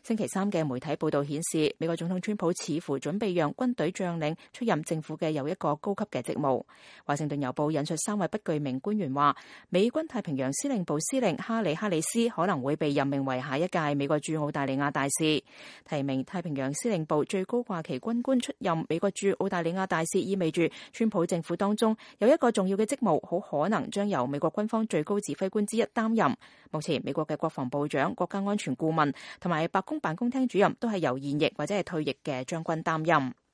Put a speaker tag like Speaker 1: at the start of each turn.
Speaker 1: 星期三嘅媒體報道顯示，美國總統川普似乎準備讓軍隊將領出任政府嘅又一個高級嘅職務。華盛頓郵報引述3位不具名官員話，美軍太平洋司令部司令哈里斯可能會被任命為下一屆美國駐澳大利亞大使。提名太平洋司令部最高掛旗軍官出任美國駐澳大利亞大使，意味住川普政府當中有一個重要嘅職務，好可能將由美國軍方最高指揮官之一擔任。目前美國嘅國防部長、國家安全顧問同埋白宮辦公廳主任都係由現役或者係退役嘅將軍擔任。